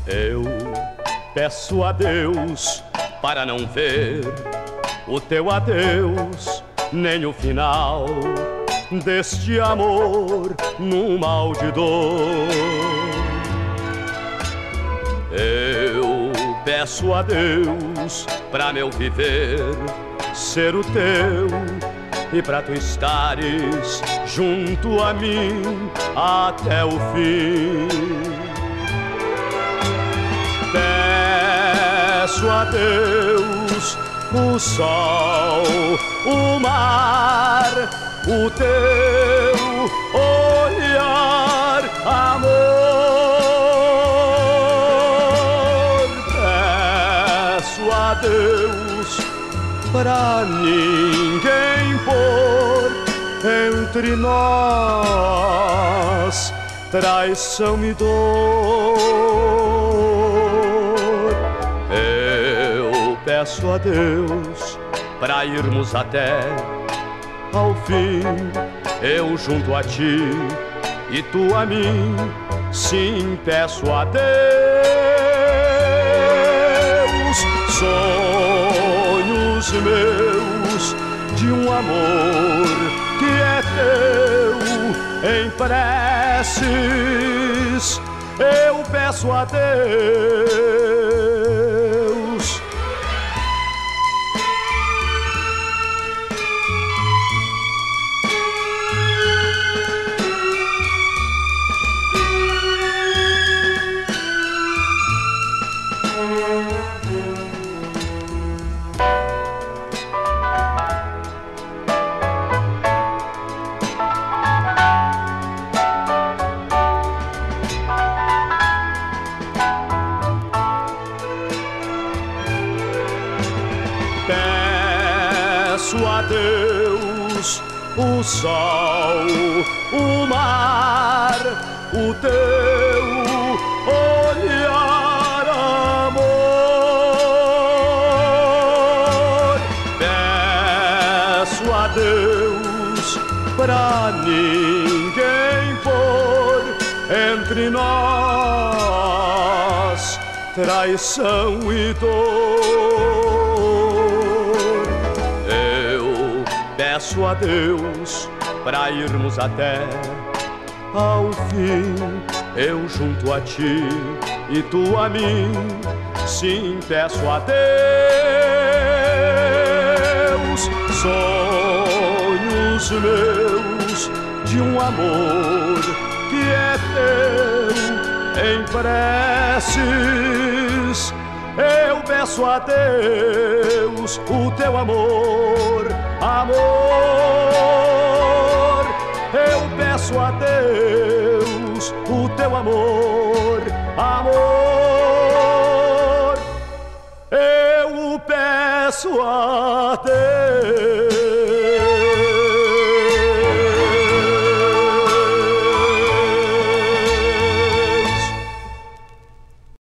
Eu peço a Deus para não ver o teu adeus, nem o final deste amor num mal de dor. Eu peço a Deus para meu viver ser o teu e para tu estares junto a mim até o fim. Peço a Deus o sol, o mar, o teu olhar, amor. Peço a Deus pra ninguém pôr entre nós traição e dor. Eu peço a Deus pra irmos até ao fim, eu junto a ti e tu a mim. Sim, peço a Deus, sonhos meus de um amor que é teu em preces. Eu peço a Deus. Peço a Deus o sol, o mar, o teu olhar, amor. Peço a Deus pra ninguém pôr entre nós traição e dor. Peço a Deus pra irmos até ao fim, eu junto a ti e tu a mim. Sim, peço a Deus, sonhos meus de um amor que é teu em preces. Eu peço a Deus o teu amor, amor. Eu peço a Deus o teu amor, amor. Eu peço a Deus.